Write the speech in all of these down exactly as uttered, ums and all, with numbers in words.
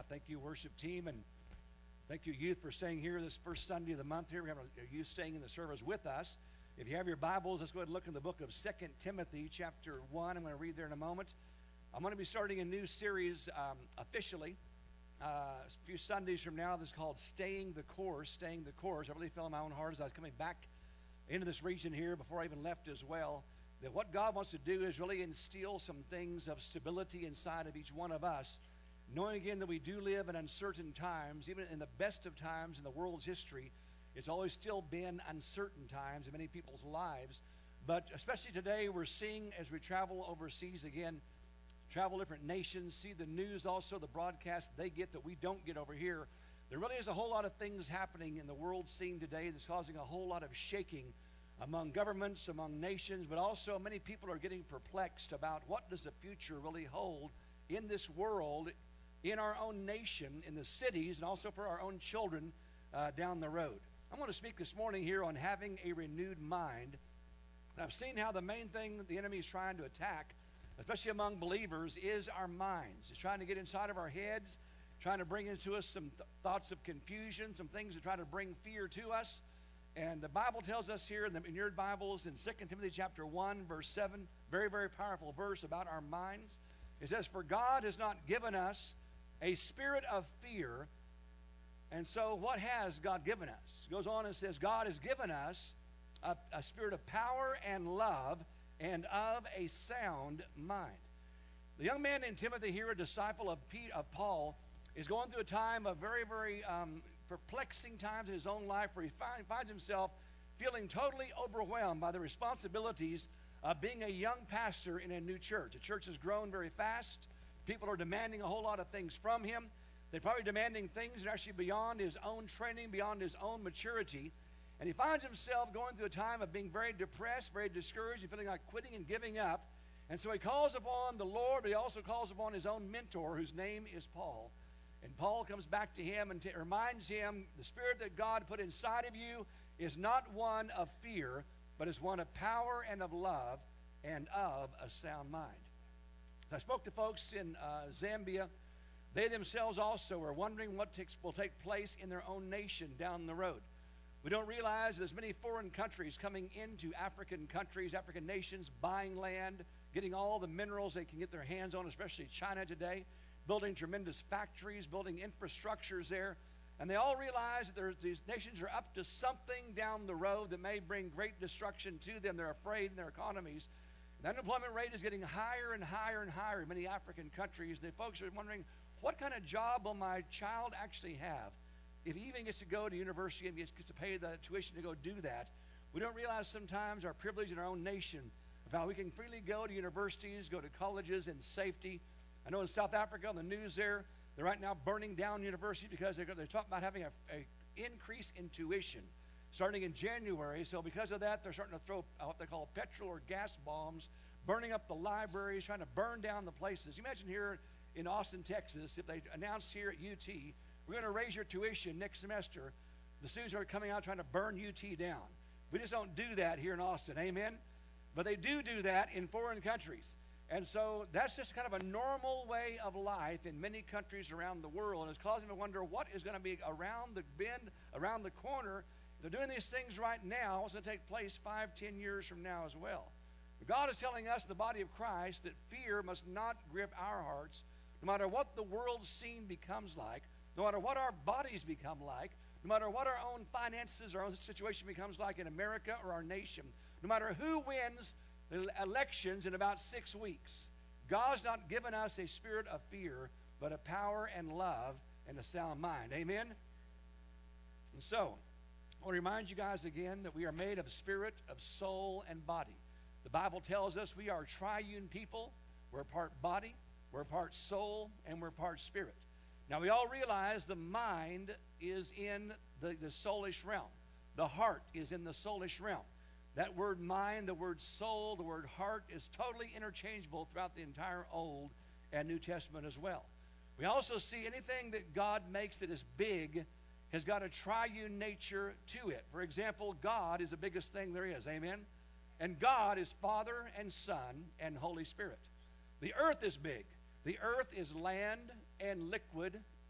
Thank you, worship team, and thank you, youth, for staying here this first Sunday of the month here. We have a youth staying in the service with us. If you have your Bibles, let's go ahead and look in the book of Second Timothy chapter one. I'm going to read there in a moment. I'm going to be starting a new series um, officially uh, a few Sundays from now. This is called Staying the Course, Staying the Course. I really felt in my own heart as I was coming back into this region here before I even left as well, that what God wants to do is really instill some things of stability inside of each one of us, knowing again that we do live in uncertain times. Even in the best of times in the world's history, it's always still been uncertain times in many people's lives. But especially today, we're seeing as we travel overseas again, travel different nations, see the news, also the broadcast they get that we don't get over here. There really is a whole lot of things happening in the world scene today that's causing a whole lot of shaking among governments, among nations, but also many people are getting perplexed about what does the future really hold in this world, in our own nation, in the cities, and also for our own children uh, down the road. I'm going to speak this morning here on having a renewed mind. And I've seen how the main thing that the enemy is trying to attack, especially among believers, is our minds. He's trying to get inside of our heads, trying to bring into us some th- thoughts of confusion, some things that try to bring fear to us. And the Bible tells us here in, the, in your Bibles in Second Timothy chapter one, verse seven, very, very powerful verse about our minds. It says, "For God has not given us a spirit of fear." And so what has God given us? It goes on and says, God has given us a, a spirit of power and love and of a sound mind. The young man named Timothy here, a disciple of, Pete, of Paul, is going through a time of very, very um, perplexing times in his own life where he find, finds himself feeling totally overwhelmed by the responsibilities of being a young pastor in a new church. The church has grown very fast. People are demanding a whole lot of things from him. They're probably demanding things that are actually beyond his own training, beyond his own maturity. And he finds himself going through a time of being very depressed, very discouraged, and feeling like quitting and giving up. And so he calls upon the Lord, but he also calls upon his own mentor, whose name is Paul. And Paul comes back to him and t- reminds him the spirit that God put inside of you is not one of fear, but is one of power and of love and of a sound mind. I spoke to folks in uh, Zambia. They themselves also are wondering what takes, will take place in their own nation down the road. We don't realize there's many foreign countries coming into African countries, African nations, buying land, getting all the minerals they can get their hands on, especially China today, building tremendous factories, building infrastructures there. And they all realize that these nations are up to something down the road that may bring great destruction to them. They're afraid in their economies. The unemployment rate is getting higher and higher and higher in many African countries. The folks are wondering, what kind of job will my child actually have if he even gets to go to university and gets to pay the tuition to go do that? We don't realize sometimes our privilege in our own nation of how we can freely go to universities, go to colleges in safety. I know in South Africa, on the news there, they're right now burning down universities because they're, they're talking about having a, a increase in tuition starting in January. So because of that, they're starting to throw what they call petrol or gas bombs, burning up the libraries, trying to burn down the places. You imagine here in Austin, Texas, if they announced here at U T, we're going to raise your tuition next semester, the students are coming out trying to burn U T down. We just don't do that here in Austin, amen? But they do do that in foreign countries. And so that's just kind of a normal way of life in many countries around the world. And it's causing me to wonder what is going to be around the bend, around the corner. They're doing these things right now. What's going to take place five, ten years from now as well? But God is telling us, the body of Christ, that fear must not grip our hearts, no matter what the world scene becomes like, no matter what our bodies become like, no matter what our own finances, our own situation becomes like in America or our nation, no matter who wins the elections in about six weeks, God's not given us a spirit of fear, but a power and love and a sound mind. Amen? And so, I want to remind you guys again that we are made of spirit, of soul, and body. The Bible tells us we are a triune people. We're part body, we're part soul, and we're part spirit. Now, we all realize the mind is in the, the soulish realm. The heart is in the soulish realm. That word mind, the word soul, the word heart is totally interchangeable throughout the entire Old and New Testament as well. We also see anything that God makes that is big has got a triune nature to it. For example, God is the biggest thing there is. Amen? And God is Father and Son and Holy Spirit. The earth is big. The earth is land and liquid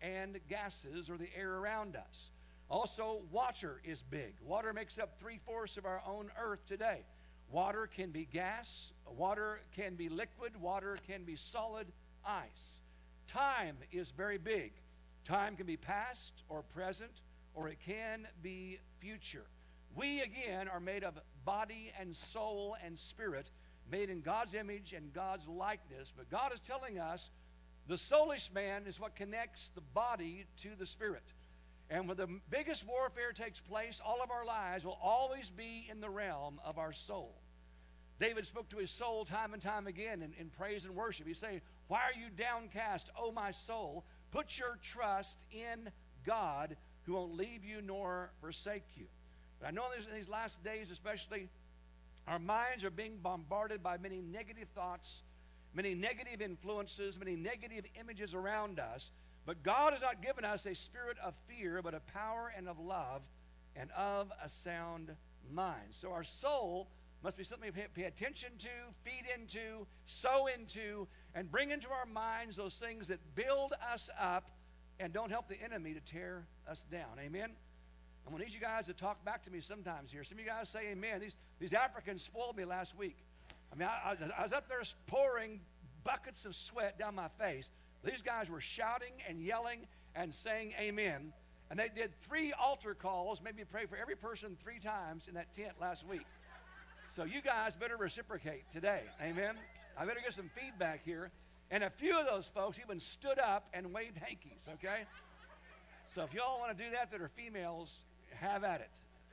and gases, or the air around us. Also, water is big. Water makes up three-fourths of our own earth today. Water can be gas, water can be liquid, water can be solid ice. Time is very big. Time can be past or present, or it can be future. We, again, are made of body and soul and spirit, made in God's image and God's likeness. But God is telling us the soulish man is what connects the body to the spirit. And when the biggest warfare takes place, all of our lives will always be in the realm of our soul. David spoke to his soul time and time again in, in praise and worship. He said, "Why are you downcast, O my soul? Put your trust in God, who won't leave you nor forsake you." But I know in these last days especially, our minds are being bombarded by many negative thoughts, many negative influences, many negative images around us. But God has not given us a spirit of fear, but of power and of love and of a sound mind. So our soul must be something we pay attention to, feed into, sow into, and bring into our minds those things that build us up and don't help the enemy to tear us down. Amen? I'm going to need you guys to talk back to me sometimes here. Some of you guys say amen. These, these Africans spoiled me last week. I mean, I, I, I was up there pouring buckets of sweat down my face. These guys were shouting and yelling and saying amen. And they did three altar calls, made me pray for every person three times in that tent last week. So you guys better reciprocate today. Amen? I better get some feedback here. And a few of those folks even stood up and waved hankies, okay? So if y'all want to do that that are females, have at it.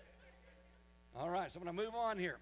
All right, so I'm going to move on here.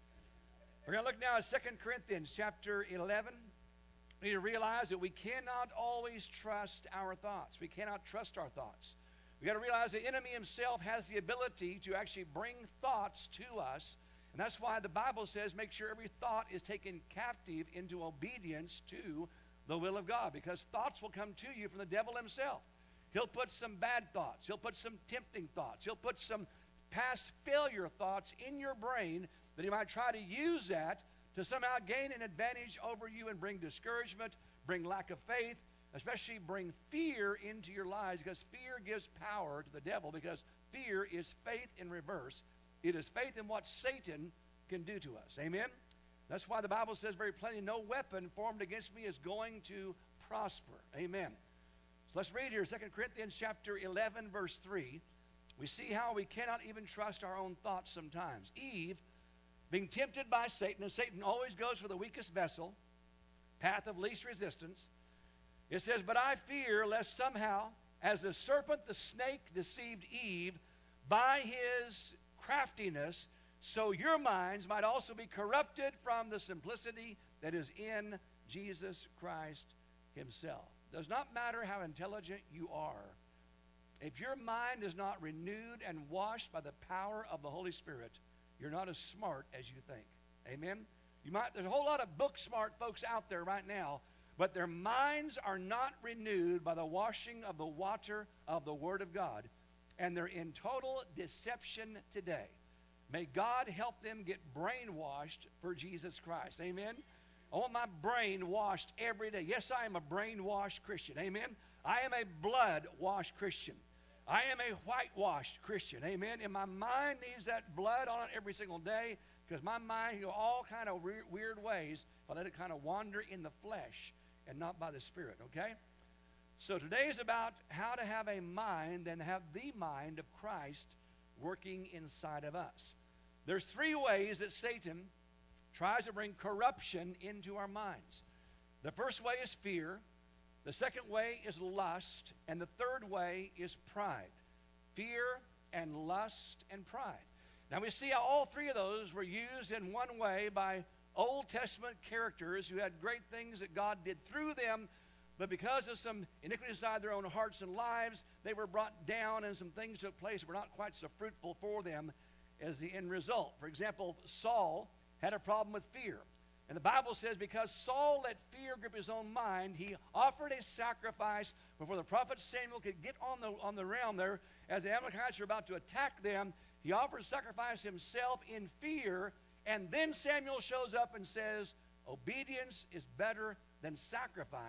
We're going to look now at Second Corinthians chapter eleven. We need to realize that we cannot always trust our thoughts. We cannot trust our thoughts. We've got to realize the enemy himself has the ability to actually bring thoughts to us. And that's why the Bible says make sure every thought is taken captive into obedience to the will of God. Because thoughts will come to you from the devil himself. He'll put some bad thoughts. He'll put some tempting thoughts. He'll put some past failure thoughts in your brain that he might try to use that to somehow gain an advantage over you and bring discouragement, bring lack of faith, especially bring fear into your lives, because fear gives power to the devil, because fear is faith in reverse. It is faith in what Satan can do to us. Amen? That's why the Bible says very plainly, no weapon formed against me is going to prosper. Amen. So let's read here, Second Corinthians chapter eleven, verse three. We see how we cannot even trust our own thoughts sometimes. Eve, being tempted by Satan, and Satan always goes for the weakest vessel, path of least resistance. It says, "But I fear lest somehow, as the serpent, the snake, deceived Eve by his craftiness, so your minds might also be corrupted from the simplicity that is in Jesus Christ himself." Does not matter how intelligent you are. If your mind is not renewed and washed by the power of the Holy Spirit, you're not as smart as you think. Amen? You might, there's a whole lot of book smart folks out there right now, but their minds are not renewed by the washing of the water of the Word of God, and they're in total deception today. May God help them get brainwashed for Jesus Christ. Amen? I want my brain washed every day. Yes, I am a brainwashed Christian. Amen? I am a blood-washed Christian. I am a whitewashed Christian. Amen? And my mind needs that blood on it every single day, because my mind can go all kind of weird, weird ways if I let it kind of wander in the flesh and not by the Spirit. Okay? So today is about how to have a mind and have the mind of Christ working inside of us. There's three ways that Satan tries to bring corruption into our minds. The first way is fear. The second way is lust. And the third way is pride. Fear and lust and pride. Now we see how all three of those were used in one way by Old Testament characters who had great things that God did through them, but because of some iniquity inside their own hearts and lives, they were brought down and some things took place that were not quite so fruitful for them as the end result. For example, Saul had a problem with fear. And the Bible says because Saul let fear grip his own mind, he offered a sacrifice before the prophet Samuel could get on the, on the realm there. As the Amalekites were about to attack them, he offered sacrifice himself in fear. And then Samuel shows up and says, obedience is better than sacrifice.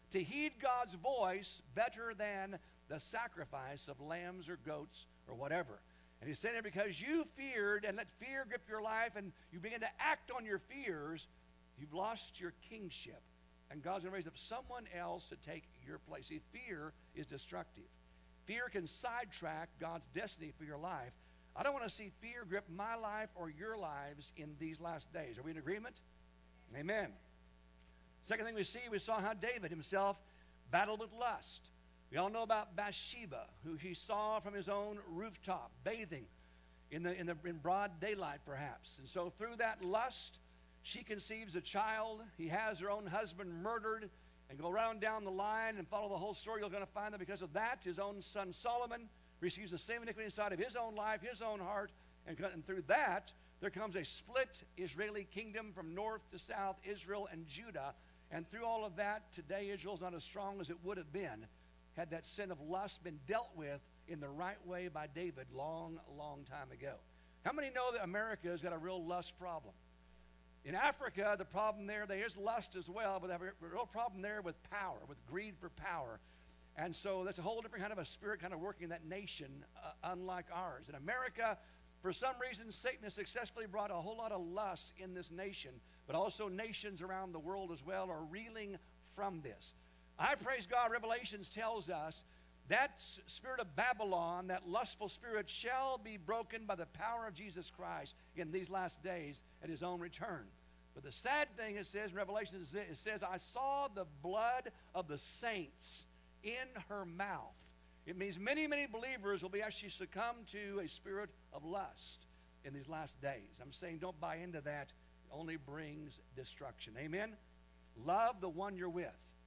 to heed God's voice better than the sacrifice of lambs or goats or whatever. And he's saying it because you feared and let fear grip your life and you begin to act on your fears, you've lost your kingship. And God's going to raise up someone else to take your place. See, fear is destructive. Fear can sidetrack God's destiny for your life. I don't want to see fear grip my life or your lives in these last days. Are we in agreement? Amen. Second thing we see, we saw how David himself battled with lust. We all know about Bathsheba, who he saw from his own rooftop, bathing in the, in the in broad daylight, perhaps. And so through that lust, she conceives a child. He has her own husband murdered. And go around down the line and follow the whole story. You're going to find that because of that, his own son Solomon receives the same iniquity inside of his own life, his own heart. And, and through that, there comes a split Israeli kingdom from north to south, Israel and Judah. And through all of that, today Israel's not as strong as it would have been had that sin of lust been dealt with in the right way by David long, long time ago. How many know that America has got a real lust problem? In Africa, the problem there, there is lust as well, but they have a real problem there with power, with greed for power. And so that's a whole different kind of a spirit kind of working in that nation, uh, unlike ours. In America, for some reason, Satan has successfully brought a whole lot of lust in this nation, but also nations around the world as well are reeling from this. I praise God, Revelations tells us that spirit of Babylon, that lustful spirit, shall be broken by the power of Jesus Christ in these last days at his own return. But the sad thing, it says in Revelation, it says, I saw the blood of the saints in her mouth. It means many, many believers will be actually succumb to a spirit of lust in these last days. I'm saying don't buy into that. It only brings destruction. Amen? Love the one you're with.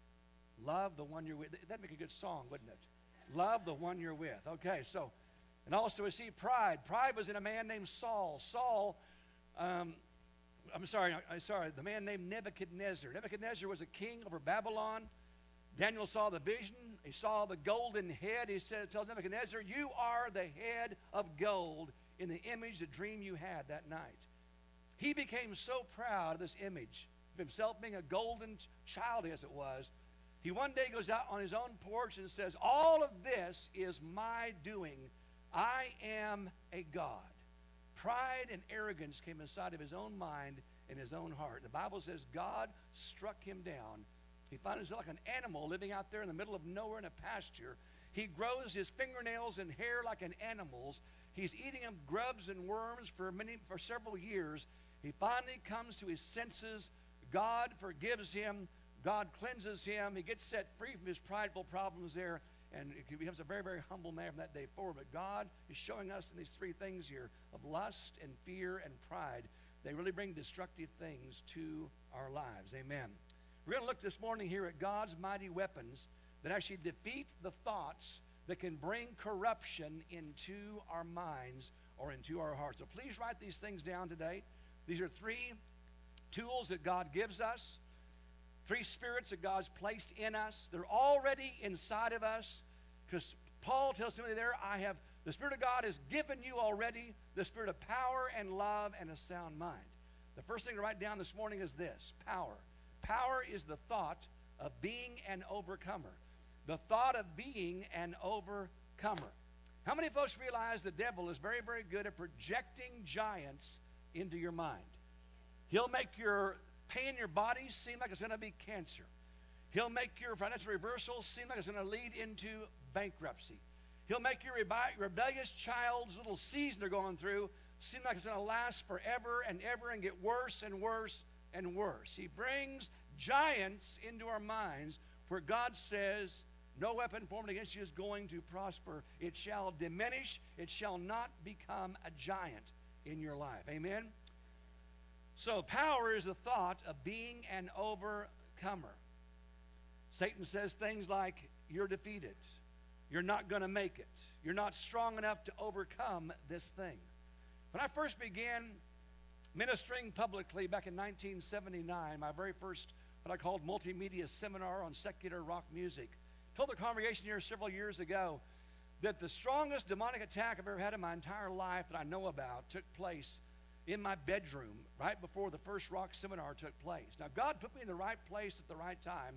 Love the one you're with. That'd make a good song, wouldn't it? Love the one you're with. Okay, so, and also we see pride. Pride was in a man named Saul. Saul, um, I'm sorry, I'm sorry, the man named Nebuchadnezzar. Nebuchadnezzar was a king over Babylon. Daniel saw the vision. He saw the golden head. He said, tells Nebuchadnezzar, you are the head of gold in the image, the dream you had that night. He became so proud of this image of himself being a golden child as it was. He one day goes out on his own porch and says, all of this is my doing. I am a god. Pride and arrogance came inside of his own mind and his own heart. The Bible says God struck him down. He found himself like an animal living out there in the middle of nowhere in a pasture. He grows his fingernails and hair like an animal's. He's eating up grubs and worms for many for several years. He finally comes to his senses. God forgives him. God cleanses him. He gets set free from his prideful problems there, and he becomes a very, very humble man from that day forward. But God is showing us in these three things here of lust and fear and pride. They really bring destructive things to our lives. Amen. We're going to look this morning here at God's mighty weapons that actually defeat the thoughts that can bring corruption into our minds or into our hearts. So please write these things down today. These are three tools that God gives us. Three spirits that God's placed in us. They're already inside of us. Because Paul tells Timothy there, I have, the Spirit of God has given you already the spirit of power and love and a sound mind. The first thing to write down this morning is this, power. Power is the thought of being an overcomer. The thought of being an overcomer. How many folks realize the devil is very, very good at projecting giants into your mind? He'll make your pain in your body seem like it's going to be cancer. He'll make your financial reversal seem like it's going to lead into bankruptcy. He'll make your rebe- rebellious child's little season they're going through seem like it's going to last forever and ever and get worse and worse and worse. He brings giants into our minds where God says, no weapon formed against you is going to prosper. It shall diminish. It shall not become a giant in your life. Amen? So power is the thought of being an overcomer. Satan says things like, you're defeated. You're not going to make it. You're not strong enough to overcome this thing. When I first began ministering publicly back in nineteen seventy-nine, my very first what I called multimedia seminar on secular rock music, I told the congregation here several years ago that the strongest demonic attack I've ever had in my entire life that I know about took place in my bedroom right before the first rock seminar took place. Now, God put me in the right place at the right time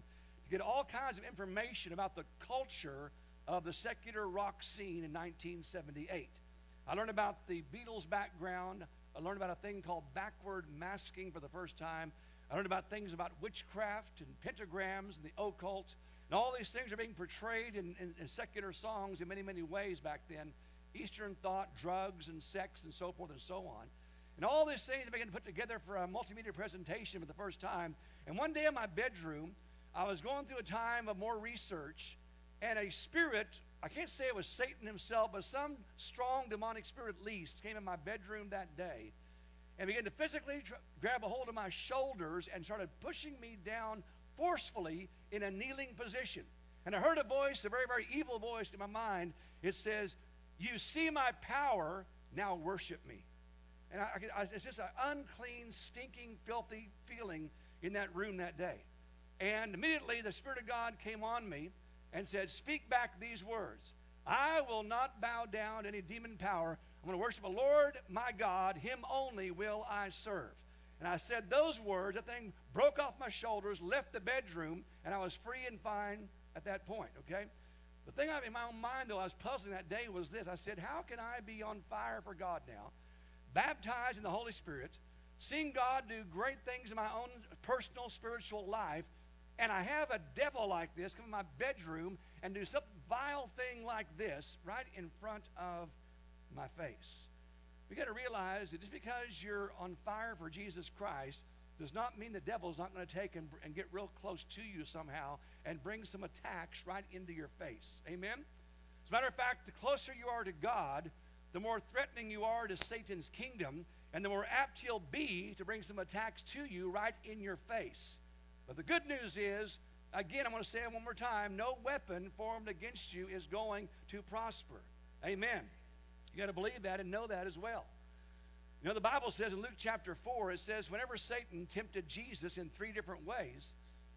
to get all kinds of information about the culture of the secular rock scene in nineteen seventy-eight. I learned about the Beatles' background. I learned about a thing called backward masking for the first time. I learned about things about witchcraft and pentagrams and the occult. And all these things are being portrayed in, in, in secular songs in many, many ways back then. Eastern thought, drugs and sex and so forth and so on. And all these things I began to put together for a multimedia presentation for the first time. And one day in my bedroom, I was going through a time of more research, and a spirit, I can't say it was Satan himself, but some strong demonic spirit at least, came in my bedroom that day and began to physically tr- grab a hold of my shoulders and started pushing me down forcefully in a kneeling position. And I heard a voice, a very, very evil voice in my mind. It says, "You see my power, now worship me." And I, I, I, it's just an unclean, stinking, filthy feeling in that room that day. And immediately the Spirit of God came on me and said, "Speak back these words. I will not bow down to any demon power. I'm going to worship the Lord my God. Him only will I serve." And I said those words. That thing broke off my shoulders, left the bedroom, and I was free and fine at that point, okay? The thing I, in my own mind, though, I was puzzling that day was this. I said, how can I be on fire for God now, baptized in the Holy Spirit, seeing God do great things in my own personal spiritual life, and I have a devil like this come in my bedroom and do some vile thing like this right in front of my face? We got to realize that just because you're on fire for Jesus Christ does not mean the devil's not going to take and, and get real close to you somehow and bring some attacks right into your face. Amen? As a matter of fact, the closer you are to God, the more threatening you are to Satan's kingdom, and the more apt he'll be to bring some attacks to you right in your face. But the good news is, again, I'm going to say it one more time, no weapon formed against you is going to prosper. Amen. You got to believe that and know that as well. You know, the Bible says in Luke chapter four, it says, whenever Satan tempted Jesus in three different ways,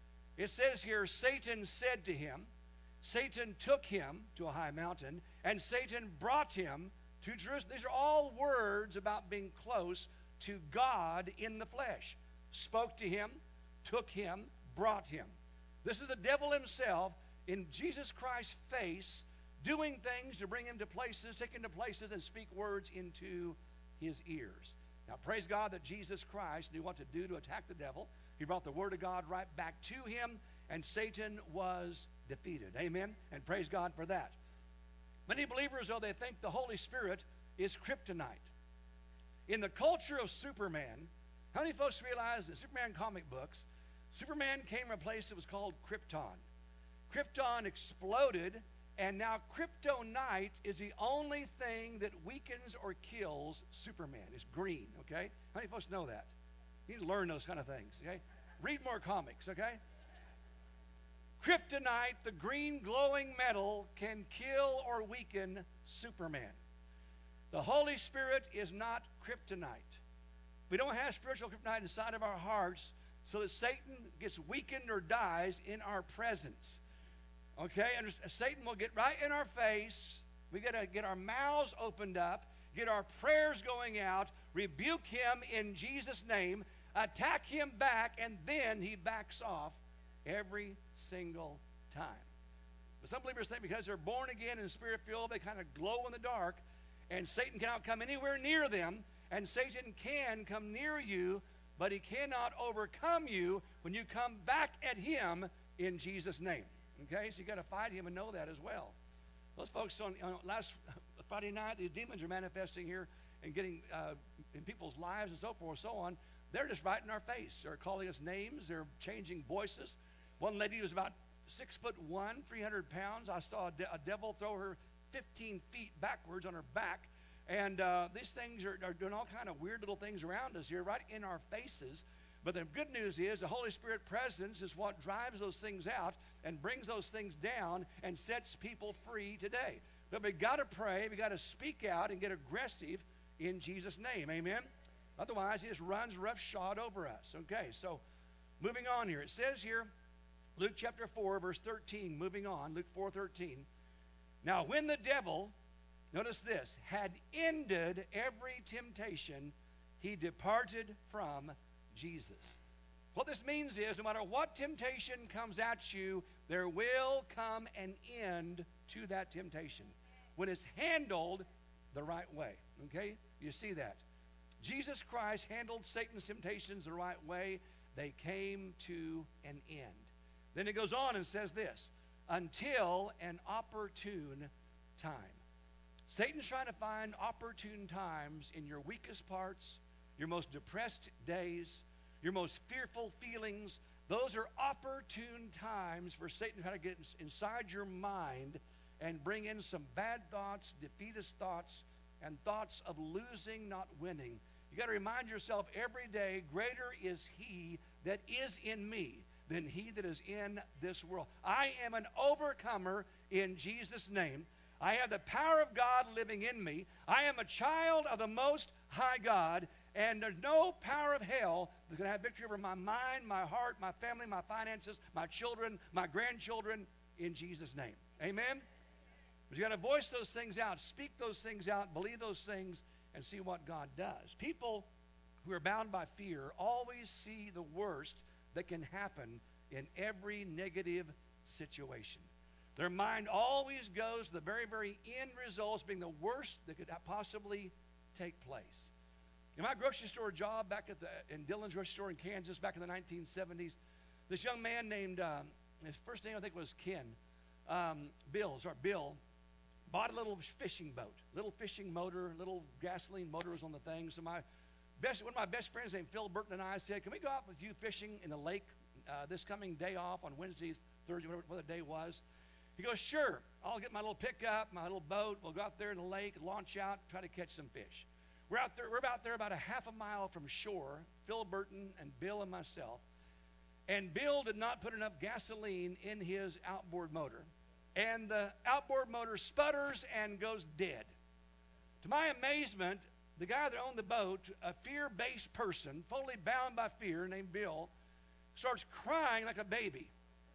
it says here, Satan said to him, Satan took him to a high mountain, and Satan brought him to Jerusalem. These are all words about being close to God in the flesh. Spoke to him, took him, brought him. This is the devil himself in Jesus Christ's face, doing things to bring him to places, take him to places, and speak words into his ears. Now, praise God that Jesus Christ knew what to do to attack the devil. He brought the Word of God right back to him, and Satan was defeated. Amen? And praise God for that. Many believers, though, they think the Holy Spirit is kryptonite. In the culture of Superman, how many folks realize that Superman comic books, Superman came from a place that was called Krypton. Krypton exploded, and now kryptonite is the only thing that weakens or kills Superman. It's green, okay? How many folks know that? You need to learn those kind of things, okay? Read more comics, okay? Kryptonite, the green glowing metal, can kill or weaken Superman. The Holy Spirit is not kryptonite. We don't have spiritual kryptonite inside of our hearts so that Satan gets weakened or dies in our presence. Okay? And Satan will get right in our face. We got to get our mouths opened up, get our prayers going out, rebuke him in Jesus' name, attack him back, and then he backs off every single time. But some believers think because they're born again and spirit-filled, they kind of glow in the dark, and Satan cannot come anywhere near them, and Satan can come near you, but he cannot overcome you when you come back at him in Jesus' name. Okay? So you got to fight him and know that as well. Those folks on, on last Friday night, these demons are manifesting here and getting uh, in people's lives and so forth and so on. They're just right in our face. They're calling us names. They're changing voices. One lady was about six foot one, three hundred pounds. I saw a, de- a devil throw her fifteen feet backwards on her back. And uh, these things are, are doing all kind of weird little things around us here, right in our faces. But the good news is the Holy Spirit presence is what drives those things out and brings those things down and sets people free today. But we got to pray, we got to speak out and get aggressive in Jesus' name. Amen? Otherwise, he just runs roughshod over us. Okay, so moving on here. It says here, Luke chapter four, verse thirteen, moving on, Luke four thirteen. Now, when the devil, notice this, had ended every temptation, he departed from Jesus. What this means is no matter what temptation comes at you, there will come an end to that temptation when it's handled the right way. Okay? You see that? Jesus Christ handled Satan's temptations the right way. They came to an end. Then it goes on and says this, until an opportune time. Satan's trying to find opportune times in your weakest parts, your most depressed days, your most fearful feelings. Those are opportune times for Satan to try to get inside your mind and bring in some bad thoughts, defeatist thoughts, and thoughts of losing, not winning. You got to remind yourself every day, greater is he that is in me than he that is in this world. I am an overcomer in Jesus' name. I have the power of God living in me. I am a child of the Most High God, and there's no power of hell that's going to have victory over my mind, my heart, my family, my finances, my children, my grandchildren, in Jesus' name. Amen? But you got to voice those things out, speak those things out, believe those things, and see what God does. People who are bound by fear always see the worst that can happen in every negative situation. Their mind always goes to the very, very end results being the worst that could possibly take place. In my grocery store job back at the in Dillon's grocery store in Kansas back in the nineteen seventies, this young man named, um, his first name I think was Ken, um, Bill, sorry, Bill, bought a little fishing boat, little fishing motor, little gasoline motor was on the thing. So my best, one of my best friends named Phil Burton and I said, can we go out with you fishing in the lake uh, this coming day off on Wednesdays, Thursday, whatever, whatever the day was? He goes, sure, I'll get my little pickup, my little boat. We'll go out there in the lake, launch out, try to catch some fish. We're out there, we're out there about a half a mile from shore, Phil Burton and Bill and myself. And Bill did not put enough gasoline in his outboard motor. And the outboard motor sputters and goes dead. To my amazement, the guy that owned the boat, a fear-based person, fully bound by fear, named Bill, starts crying like a baby.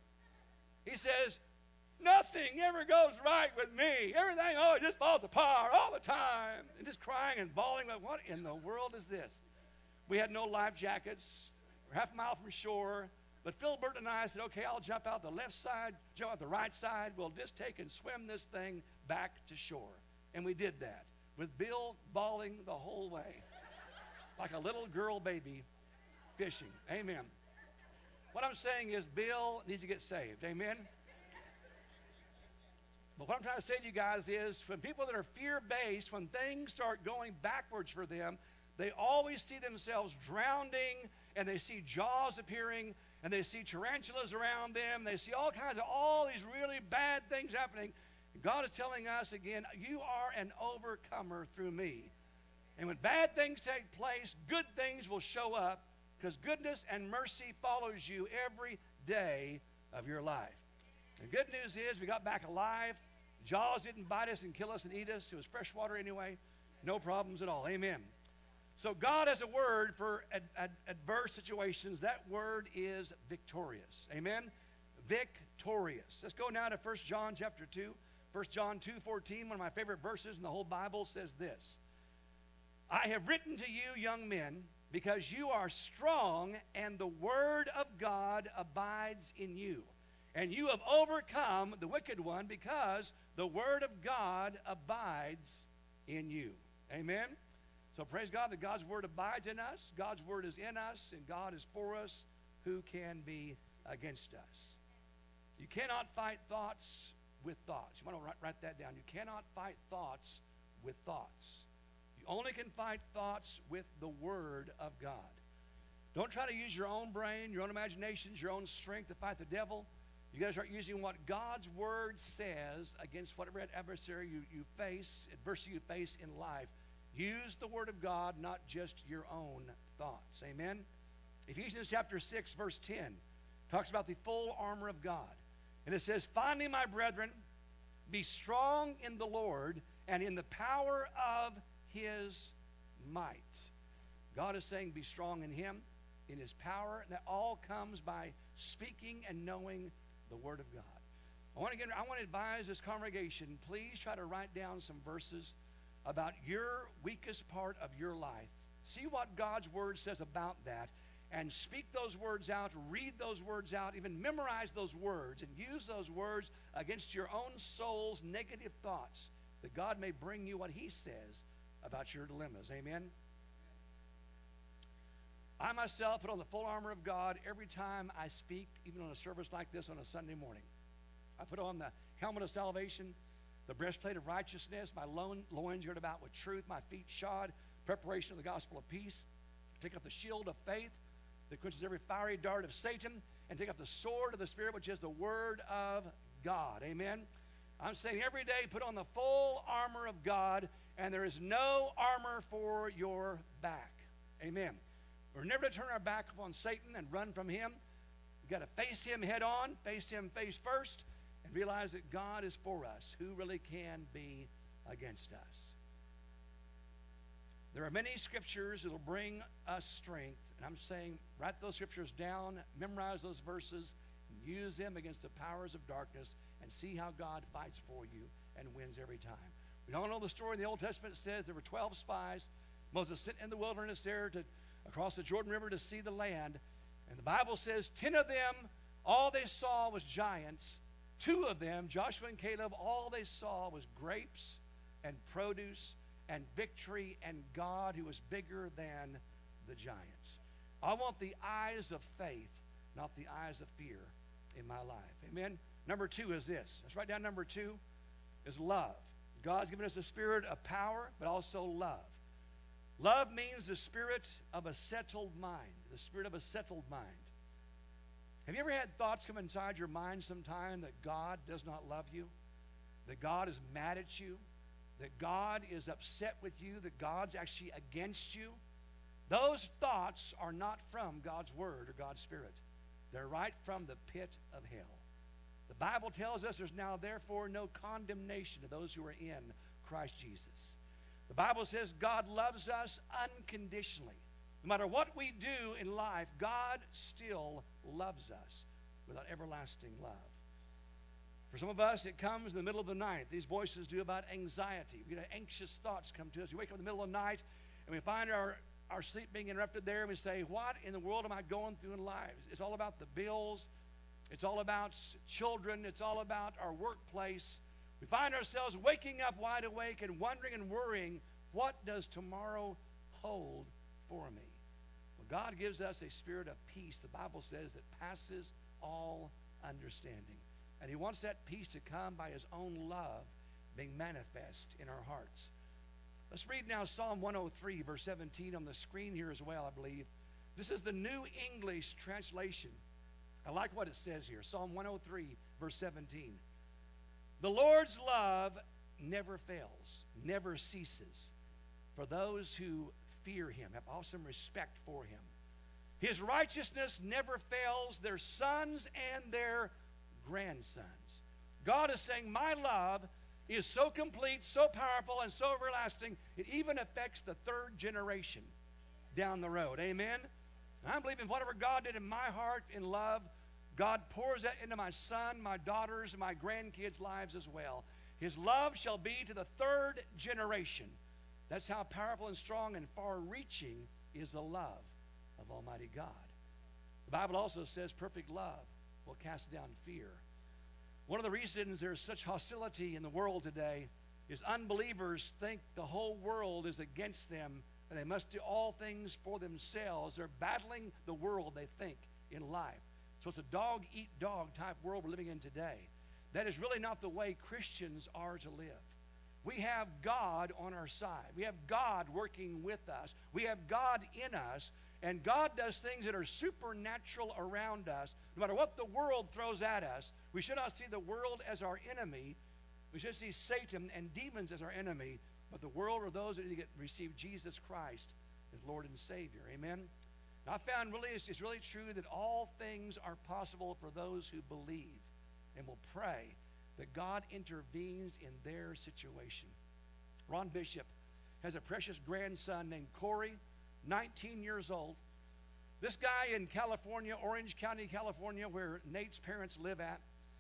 He says, nothing ever goes right with me. Everything, oh, it just falls apart all the time. And just crying and bawling. Like, what in the world is this? We had no life jackets. We're half a mile from shore. But Phil Burton and I said, okay, I'll jump out the left side, jump out the right side. We'll just take and swim this thing back to shore. And we did that with Bill bawling the whole way like a little girl baby fishing. Amen. What I'm saying is Bill needs to get saved. Amen. But what I'm trying to say to you guys is when people that are fear-based, when things start going backwards for them, they always see themselves drowning, and they see jaws appearing, and they see tarantulas around them. They see all kinds of all these really bad things happening. God is telling us again, you are an overcomer through me. And when bad things take place, good things will show up because goodness and mercy follows you every day of your life. The good news is we got back alive. Jaws didn't bite us and kill us and eat us. It was fresh water anyway. No problems at all. Amen. So God has a word for ad- ad- adverse situations. That word is victorious. Amen? Victorious. Let's go now to First John chapter two. First John two fourteen, one of my favorite verses in the whole Bible, says this. I have written to you, young men, because you are strong, and the word of God abides in you. And you have overcome the wicked one because the word of God abides in you. Amen? So praise God that God's word abides in us. God's word is in us, and God is for us. Who can be against us? You cannot fight thoughts with thoughts. You want to write, write that down. You cannot fight thoughts with thoughts. You only can fight thoughts with the word of God. Don't try to use your own brain, your own imaginations, your own strength to fight the devil. You got to start using what God's word says against whatever adversary you, you face, adversity you face in life. Use the word of God, not just your own thoughts. Amen? Ephesians chapter six, verse ten talks about the full armor of God. And it says, finally, my brethren, be strong in the Lord and in the power of his might. God is saying be strong in him, in his power. And that all comes by speaking and knowing the word of God. I want to get, I want to advise this congregation, please try to write down some verses about your weakest part of your life. See what God's word says about that, and speak those words out, read those words out, even memorize those words, and use those words against your own soul's negative thoughts, that God may bring you what He says about your dilemmas. Amen? I myself put on the full armor of God every time I speak, even on a service like this on a Sunday morning. I put on the helmet of salvation, the breastplate of righteousness, my loins girded about with truth, my feet shod, preparation of the gospel of peace. Take up the shield of faith that quenches every fiery dart of Satan, and take up the sword of the Spirit, which is the Word of God. Amen? I'm saying every day put on the full armor of God, and there is no armor for your back. Amen. We're never to turn our back upon Satan and run from him. We've got to face him head on, face him face first, and realize that God is for us. Who really can be against us? There are many scriptures that will bring us strength, and I'm saying write those scriptures down, memorize those verses, and use them against the powers of darkness, and see how God fights for you and wins every time. We all know the story in the Old Testament. It says there were twelve spies. Moses sent in the wilderness there to across the Jordan River to see the land, and the Bible says ten of them, all they saw was giants. Two of them, Joshua and Caleb, all they saw was grapes and produce and victory and God who was bigger than the giants. I want the eyes of faith, not the eyes of fear in my life. Amen? Number two is this. Let's write down number two is love. God's given us a spirit of power, but also love. Love means the spirit of a settled mind, the spirit of a settled mind. Have you ever had thoughts come inside your mind sometime that God does not love you, that God is mad at you, that God is upset with you, that God's actually against you? Those thoughts are not from God's Word or God's Spirit. They're right from the pit of hell. The Bible tells us there's now therefore no condemnation to those who are in Christ Jesus. The Bible says God loves us unconditionally. No matter what we do in life, God still loves us with an everlasting love. For some of us, it comes in the middle of the night. These voices do about anxiety. We get anxious thoughts come to us. We wake up in the middle of the night, and we find our, our sleep being interrupted there, and we say, what in the world am I going through in life? It's all about the bills. It's all about children. It's all about our workplace. We find ourselves waking up wide awake and wondering and worrying, what does tomorrow hold for me? Well, God gives us a spirit of peace, the Bible says, that passes all understanding. And He wants that peace to come by His own love being manifest in our hearts. Let's read now Psalm one oh three, verse seventeen on the screen here as well, I believe. This is the New English translation. I like what it says here. Psalm one oh three, verse seventeen. The Lord's love never fails, never ceases for those who fear Him, have awesome respect for Him. His righteousness never fails their sons and their grandsons. God is saying, my love is so complete, so powerful, and so everlasting, it even affects the third generation down the road. Amen? And I'm believing whatever God did in my heart in love, God pours that into my son, my daughters, and my grandkids' lives as well. His love shall be to the third generation. That's how powerful and strong and far-reaching is the love of Almighty God. The Bible also says perfect love will cast down fear. One of the reasons there's such hostility in the world today is unbelievers think the whole world is against them and they must do all things for themselves. They're battling the world, they think, in life. So it's a dog-eat-dog type world we're living in today. That is really not the way Christians are to live. We have God on our side. We have God working with us. We have God in us. And God does things that are supernatural around us. No matter what the world throws at us, we should not see the world as our enemy. We should see Satan and demons as our enemy. But the world are those that need to get, receive Jesus Christ as Lord and Savior. Amen? And I found really, it's, it's really true that all things are possible for those who believe and will pray that God intervenes in their situation. Ron Bishop has a precious grandson named Corey, nineteen years old. This guy in California, Orange County, California, where Nate's parents live at,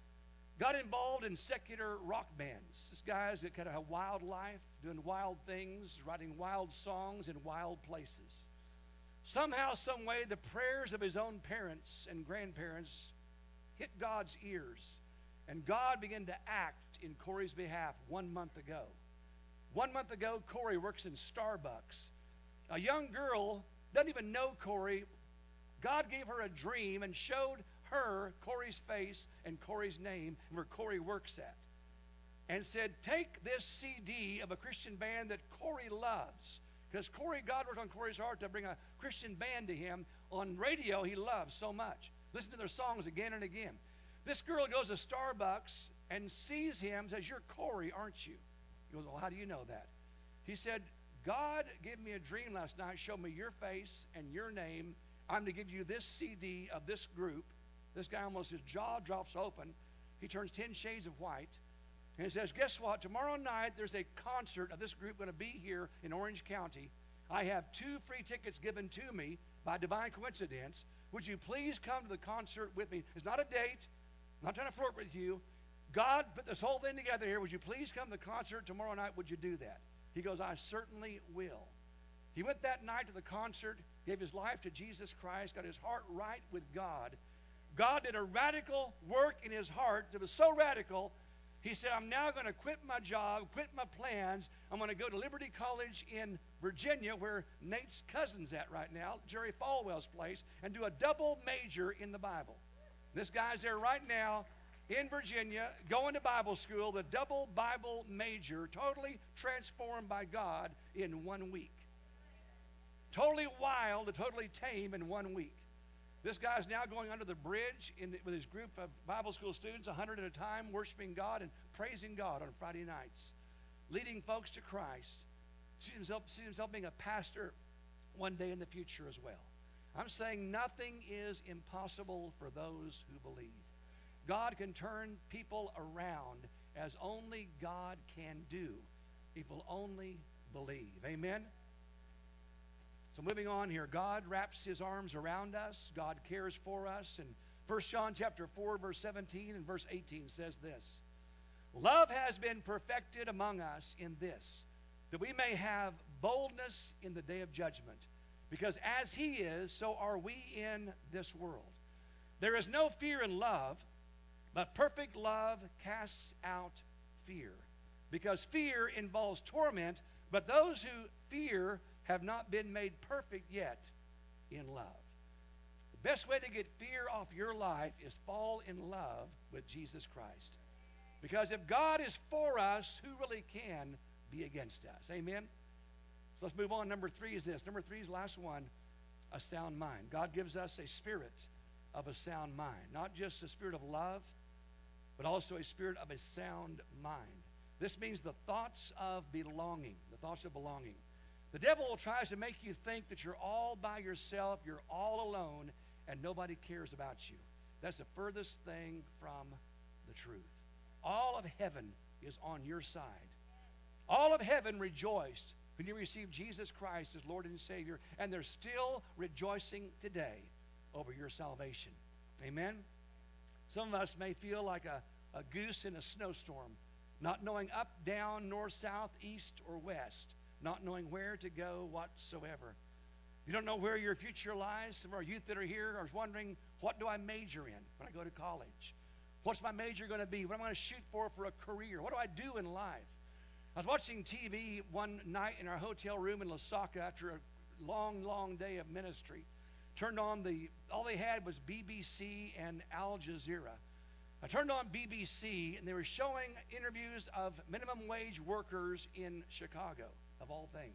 got involved in secular rock bands. This guy's got kind of a wild life, doing wild things, writing wild songs in wild places. Somehow, some way, the prayers of his own parents and grandparents hit God's ears. And God began to act in Corey's behalf one month ago. One month ago, Corey works in Starbucks. A young girl doesn't even know Corey. God gave her a dream and showed her Corey's face and Corey's name and where Corey works at. And said, take this C D of a Christian band that Corey loves. Because Corey, God worked on Corey's heart to bring a Christian band to him. On radio, he loves so much. Listen to their songs again and again. This girl goes to Starbucks and sees him, says, you're Corey, aren't you? He goes, well, how do you know that? He said, God gave me a dream last night, showed me your face and your name. I'm to give you this C D of this group. This guy almost, his jaw drops open. He turns ten shades of white. And he says, guess what? Tomorrow night there's a concert of this group going to be here in Orange County. I have two free tickets given to me by divine coincidence. Would you please come to the concert with me? It's not a date. I'm not trying to flirt with you. God put this whole thing together here. Would you please come to the concert tomorrow night? Would you do that? He goes, I certainly will. He went that night to the concert, gave his life to Jesus Christ, got his heart right with God. God did a radical work in his heart that was so radical. He said, I'm now going to quit my job, quit my plans. I'm going to go to Liberty College in Virginia, where Nate's cousin's at right now, Jerry Falwell's place, and do a double major in the Bible. This guy's there right now in Virginia, going to Bible school, the double Bible major, totally transformed by God in one week. Totally wild, totally tame in one week. This guy's now going under the bridge in, with his group of Bible school students, a hundred at a time, worshiping God and praising God on Friday nights, leading folks to Christ. Sees himself, sees himself being a pastor one day in the future as well. I'm saying nothing is impossible for those who believe. God can turn people around as only God can do if we'll only believe. Amen? So moving on here, God wraps his arms around us. God cares for us. And First John chapter four, verse seventeen and verse eighteen says this. Love has been perfected among us in this, that we may have boldness in the day of judgment. Because as he is, so are we in this world. There is no fear in love, but perfect love casts out fear. Because fear involves torment, but those who fear have not been made perfect yet in love. The best way to get fear off your life is fall in love with Jesus Christ. Because if God is for us, who really can be against us? Amen? So let's move on. Number three is this. Number three is the last one, a sound mind. God gives us a spirit of a sound mind. Not just a spirit of love, but also a spirit of a sound mind. This means the thoughts of belonging. The thoughts of belonging. The devil tries to make you think that you're all by yourself, you're all alone, and nobody cares about you. That's the furthest thing from the truth. All of heaven is on your side. All of heaven rejoiced when you received Jesus Christ as Lord and Savior, and they're still rejoicing today over your salvation. Amen? Some of us may feel like a, a goose in a snowstorm, not knowing up, down, north, south, east, or west, not knowing where to go whatsoever. You don't know where your future lies. Some of our youth that are here are wondering, what do I major in when I go to college? What's my major going to be? What am I going to shoot for for a career? What do I do in life? I was watching T V one night in our hotel room in Lasaka after a long, long day of ministry. Turned on the, all they had was B B C and Al Jazeera. I turned on B B C, and they were showing interviews of minimum wage workers in Chicago, of all things.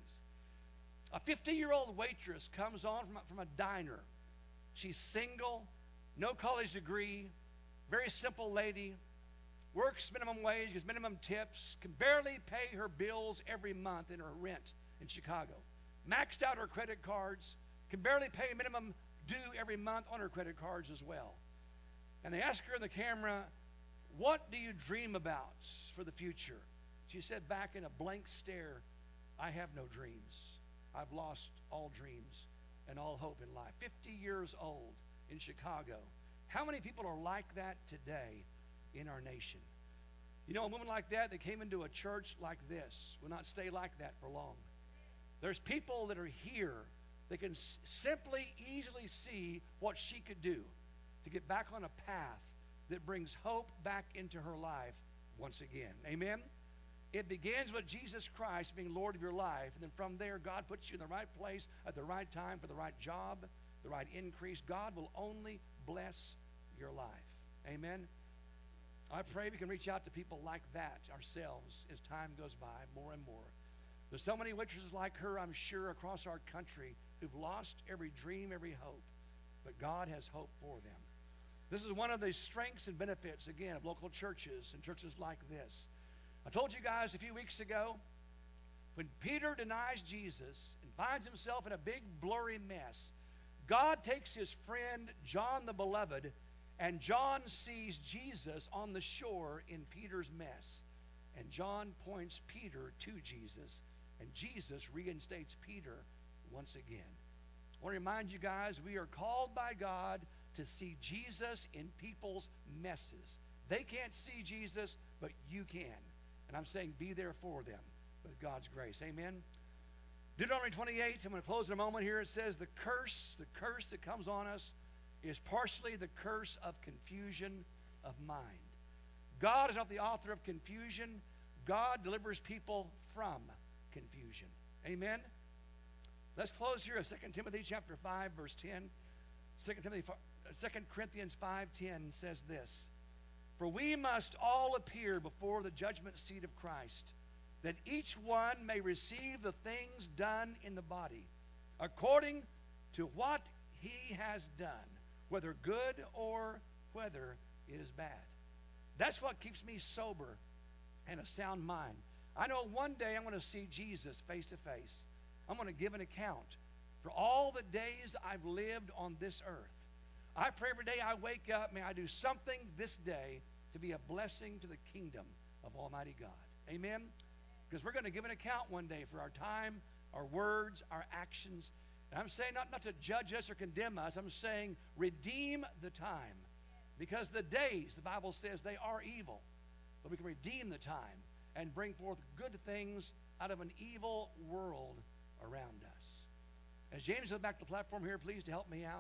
A fifty-year-old waitress comes on from, from a diner. She's single, no college degree, very simple lady, works minimum wage, gets minimum tips, can barely pay her bills every month in her rent in Chicago. Maxed out her credit cards, can barely pay minimum due every month on her credit cards as well. And they ask her in the camera, what do you dream about for the future? She said back in a blank stare, I have no dreams. I've lost all dreams and all hope in life. fifty years old in Chicago. How many people are like that today in our nation? You know, a woman like that that came into a church like this will not stay like that for long. There's people that are here They can s- simply, easily see what she could do to get back on a path that brings hope back into her life once again. Amen? It begins with Jesus Christ being Lord of your life, and then from there, God puts you in the right place at the right time for the right job, the right increase. God will only bless your life. Amen? I pray we can reach out to people like that ourselves as time goes by more and more. There's so many witnesses like her, I'm sure, across our country who've lost every dream, every hope. But God has hope for them. This is one of the strengths and benefits, again, of local churches and churches like this. I told you guys a few weeks ago, when Peter denies Jesus and finds himself in a big blurry mess, God takes his friend John the Beloved, and John sees Jesus on the shore in Peter's mess. And John points Peter to Jesus, and Jesus reinstates Peter once again. I want to remind you guys, we are called by God to see Jesus in people's messes. They can't see Jesus, but you can. And I'm saying be there for them with God's grace. Amen? Deuteronomy twenty-eight, I'm going to close in a moment here. It says the curse, the curse that comes on us is partially the curse of confusion of mind. God is not the author of confusion. God delivers people from confusion. Amen? Let's close here at Second Timothy chapter five, verse ten. Second Timothy, Second Corinthians five ten says this: For we must all appear before the judgment seat of Christ, that each one may receive the things done in the body, according to what he has done, whether good or whether it is bad. That's what keeps me sober and a sound mind. I know one day I'm going to see Jesus face to face. I'm going to give an account for all the days I've lived on this earth. I pray every day I wake up, may I do something this day to be a blessing to the kingdom of Almighty God. Amen? Because we're going to give an account one day for our time, our words, our actions. And I'm saying not, not to judge us or condemn us. I'm saying redeem the time. Because the days, the Bible says, they are evil. But we can redeem the time and bring forth good things out of an evil world around us. As James goes back to the platform here, please to help me out.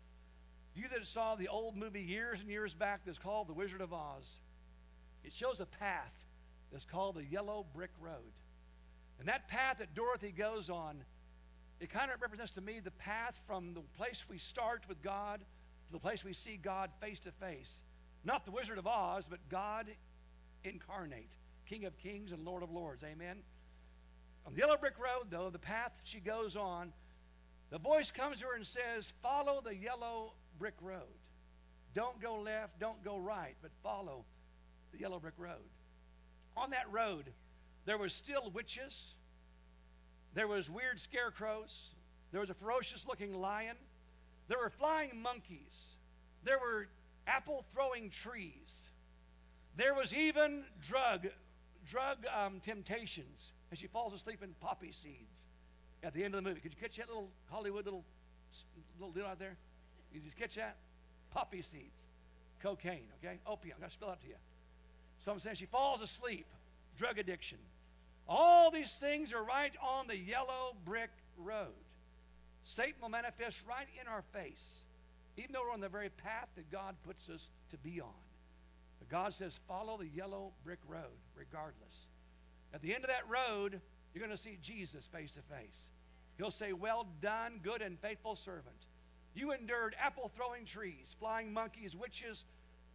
You that saw the old movie years and years back that's called The Wizard of Oz, it shows a path that's called the Yellow Brick Road. And that path that Dorothy goes on, it kind of represents to me the path from the place we start with God to the place we see God face to face. Not the Wizard of Oz, but God incarnate, King of Kings and Lord of Lords. Amen? On the Yellow Brick Road, though, the path she goes on, the voice comes to her and says, follow the yellow brick road. Don't go left, don't go right, but follow the yellow brick road. On that road, there was still witches. There was weird scarecrows. There was a ferocious-looking lion. There were flying monkeys. There were apple-throwing trees. There was even drug, drug um, temptations as she falls asleep in poppy seeds at the end of the movie. Could you catch that little Hollywood little, little deal out there? You just catch that? Poppy seeds. Cocaine, okay? Opium. I'm going to spell it to you. So I'm saying she falls asleep. Drug addiction. All these things are right on the yellow brick road. Satan will manifest right in our face, even though we're on the very path that God puts us to be on. But God says, follow the yellow brick road, regardless. At the end of that road, you're going to see Jesus face to face. He'll say, well done, good and faithful servant. You endured apple-throwing trees, flying monkeys, witches,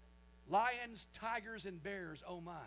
lions, tigers, and bears, oh my.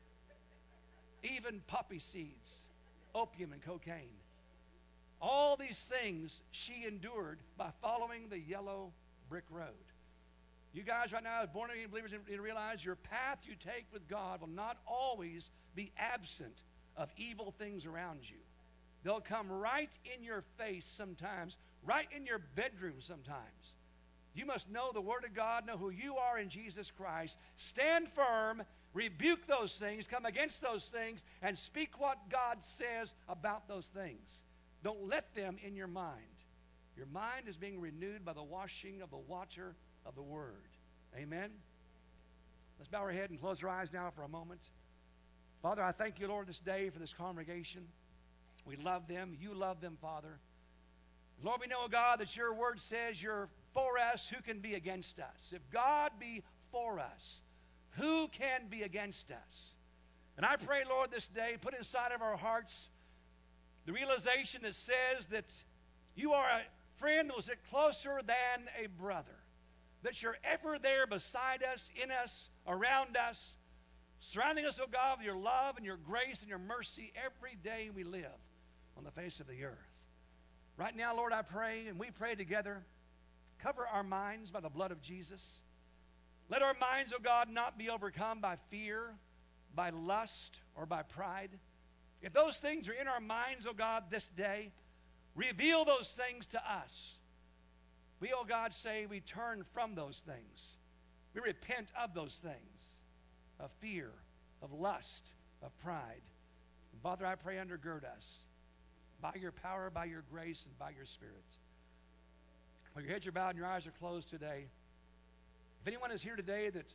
Even poppy seeds, opium and cocaine. All these things she endured by following the yellow brick road. You guys right now, as born-again believers, need to realize your path you take with God will not always be absent of evil things around you. They'll come right in your face sometimes, right in your bedroom sometimes. You must know the Word of God, know who you are in Jesus Christ. Stand firm, rebuke those things, come against those things, and speak what God says about those things. Don't let them in your mind. Your mind is being renewed by the washing of the water of the Word. Amen? Let's bow our head and close our eyes now for a moment. Father, I thank you, Lord, this day for this congregation. We love them. You love them, Father. Lord, we know, oh God, that your word says you're for us. Who can be against us? If God be for us, who can be against us? And I pray, Lord, this day, put inside of our hearts the realization that says that you are a friend that was closer than a brother, that you're ever there beside us, in us, around us, surrounding us, oh God, with your love and your grace and your mercy every day we live on the face of the earth. Right now, Lord, I pray, and we pray together, cover our minds by the blood of Jesus. Let our minds, oh God, not be overcome by fear, by lust, or by pride. If those things are in our minds, oh God, this day, reveal those things to us. We, oh God, say we turn from those things. We repent of those things, of fear, of lust, of pride. And Father, I pray undergird us by your power, by your grace, and by your Spirit. While your heads are bowed and your eyes are closed today, if anyone is here today that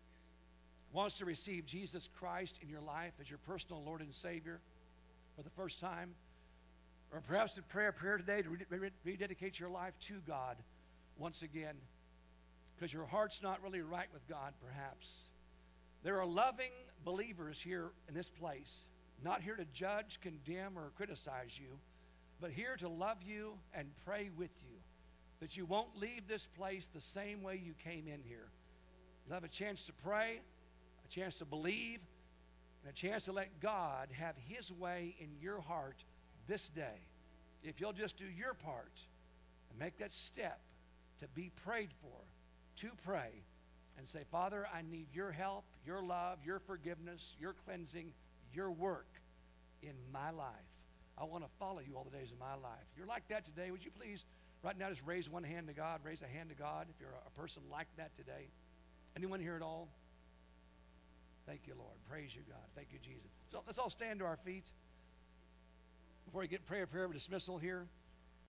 wants to receive Jesus Christ in your life as your personal Lord and Savior for the first time, or perhaps a prayer prayer today to rededicate your life to God once again, because your heart's not really right with God, perhaps. There are loving believers here in this place, not here to judge, condemn, or criticize you, but here to love you and pray with you, that you won't leave this place the same way you came in here. You'll have a chance to pray, a chance to believe, and a chance to let God have his way in your heart this day. If you'll just do your part and make that step to be prayed for, to pray, and say, Father, I need your help, your love, your forgiveness, your cleansing, your work in my life. I want to follow you all the days of my life. If you're like that today, would you please right now just raise one hand to God, raise a hand to God if you're a person like that today. Anyone here at all? Thank you, Lord. Praise you, God. Thank you, Jesus. So let's all stand to our feet before we get prayer, prayer of dismissal here.